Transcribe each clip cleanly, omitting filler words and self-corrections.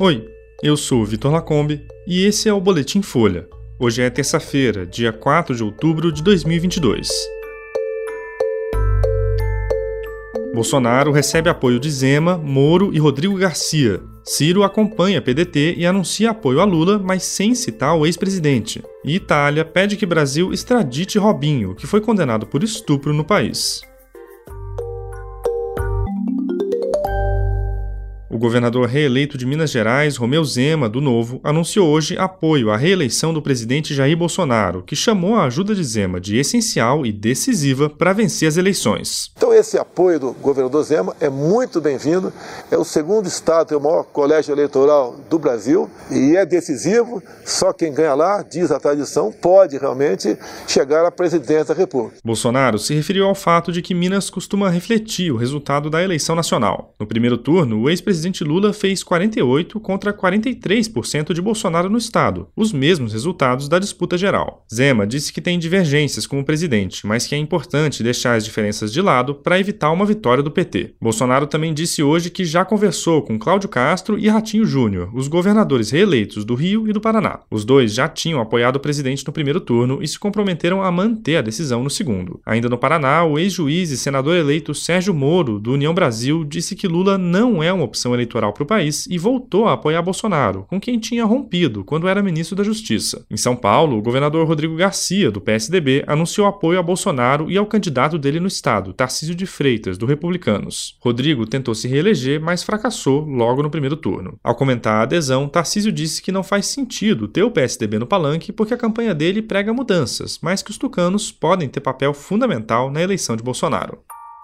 Oi, eu sou o Vitor Lacombe e esse é o Boletim Folha. Hoje é terça-feira, dia 4 de outubro de 2022. Bolsonaro recebe apoio de Zema, Moro e Rodrigo Garcia. Ciro acompanha PDT e anuncia apoio a Lula, mas sem citar o ex-presidente. E Itália pede que Brasil extradite Robinho, que foi condenado por estupro no país. O governador reeleito de Minas Gerais, Romeu Zema, do Novo, anunciou hoje apoio à reeleição do presidente Jair Bolsonaro, que chamou a ajuda de Zema de essencial e decisiva para vencer as eleições. Então esse apoio do governador Zema é muito bem-vindo, é o segundo estado, é o maior colégio eleitoral do Brasil e é decisivo, só quem ganha lá, diz a tradição, pode realmente chegar à presidência da República. Bolsonaro se referiu ao fato de que Minas costuma refletir o resultado da eleição nacional. No primeiro turno, o ex-presidente Lula fez 48% contra 43% de Bolsonaro no estado, os mesmos resultados da disputa geral. Zema disse que tem divergências com o presidente, mas que é importante deixar as diferenças de lado para evitar uma vitória do PT. Bolsonaro também disse hoje que já conversou com Cláudio Castro e Ratinho Júnior, os governadores reeleitos do Rio e do Paraná. Os dois já tinham apoiado o presidente no primeiro turno e se comprometeram a manter a decisão no segundo. Ainda no Paraná, o ex-juiz e senador eleito Sérgio Moro, do União Brasil, disse que Lula não é uma opção eleitoral para o país e voltou a apoiar Bolsonaro, com quem tinha rompido quando era ministro da Justiça. Em São Paulo, o governador Rodrigo Garcia, do PSDB, anunciou apoio a Bolsonaro e ao candidato dele no estado, Tarcísio de Freitas, do Republicanos. Rodrigo tentou se reeleger, mas fracassou logo no primeiro turno. Ao comentar a adesão, Tarcísio disse que não faz sentido ter o PSDB no palanque porque a campanha dele prega mudanças, mas que os tucanos podem ter papel fundamental na eleição de Bolsonaro.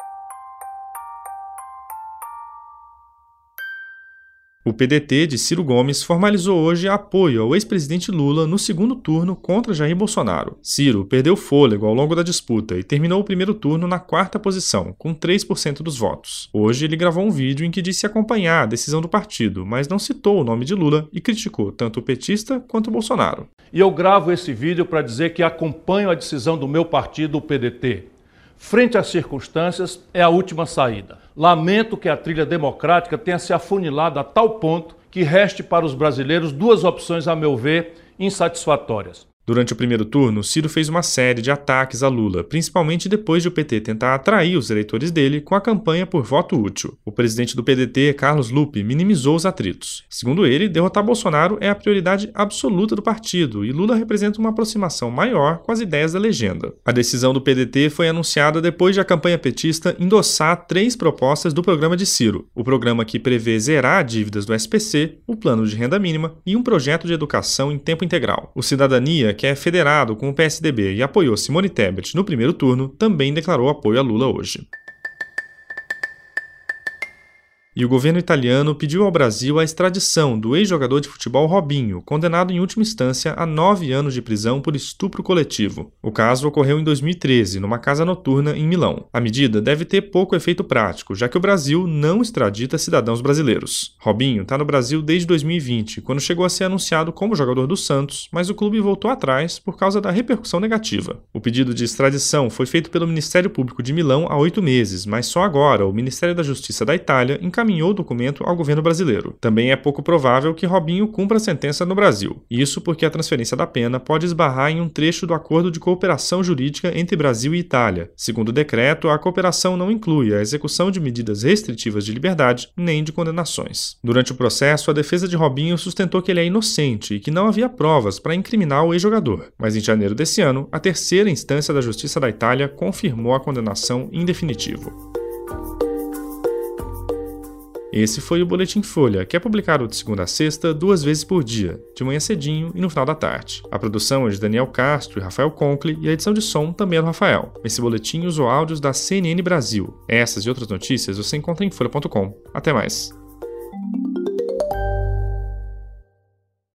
O PDT de Ciro Gomes formalizou hoje apoio ao ex-presidente Lula no segundo turno contra Jair Bolsonaro. Ciro perdeu fôlego ao longo da disputa e terminou o primeiro turno na quarta posição, com 3% dos votos. Hoje ele gravou um vídeo em que disse acompanhar a decisão do partido, mas não citou o nome de Lula e criticou tanto o petista quanto o Bolsonaro. E eu gravo esse vídeo para dizer que acompanho a decisão do meu partido, o PDT. Frente às circunstâncias, é a última saída. Lamento que a trilha democrática tenha se afunilado a tal ponto que reste para os brasileiros duas opções, a meu ver, insatisfatórias. Durante o primeiro turno, Ciro fez uma série de ataques a Lula, principalmente depois de o PT tentar atrair os eleitores dele com a campanha por voto útil. O presidente do PDT, Carlos Lupe, minimizou os atritos. Segundo ele, derrotar Bolsonaro é a prioridade absoluta do partido e Lula representa uma aproximação maior com as ideias da legenda. A decisão do PDT foi anunciada depois de a campanha petista endossar 3 propostas do programa de Ciro. O programa que prevê zerar dívidas do SPC, o plano de renda mínima e um projeto de educação em tempo integral. O Cidadania, que é federado com o PSDB e apoiou Simone Tebet no primeiro turno, também declarou apoio a Lula hoje. E o governo italiano pediu ao Brasil a extradição do ex-jogador de futebol Robinho, condenado em última instância a 9 anos de prisão por estupro coletivo. O caso ocorreu em 2013, numa casa noturna em Milão. A medida deve ter pouco efeito prático, já que o Brasil não extradita cidadãos brasileiros. Robinho está no Brasil desde 2020, quando chegou a ser anunciado como jogador do Santos, mas o clube voltou atrás por causa da repercussão negativa. O pedido de extradição foi feito pelo Ministério Público de Milão há 8 meses, mas só agora o Ministério da Justiça da Itália encaminhou o documento ao governo brasileiro. Também é pouco provável que Robinho cumpra a sentença no Brasil. Isso porque a transferência da pena pode esbarrar em um trecho do acordo de cooperação jurídica entre Brasil e Itália. Segundo o decreto, a cooperação não inclui a execução de medidas restritivas de liberdade nem de condenações. Durante o processo, a defesa de Robinho sustentou que ele é inocente e que não havia provas para incriminar o ex-jogador. Mas em janeiro desse ano, a terceira instância da Justiça da Itália confirmou a condenação em definitivo. Esse foi o Boletim Folha, que é publicado de segunda a sexta, 2 vezes por dia, de manhã cedinho e no final da tarde. A produção é de Daniel Castro e Rafael Conkle e a edição de som também é do Rafael. Esse boletim usou áudios da CNN Brasil. Essas e outras notícias você encontra em folha.com. Até mais.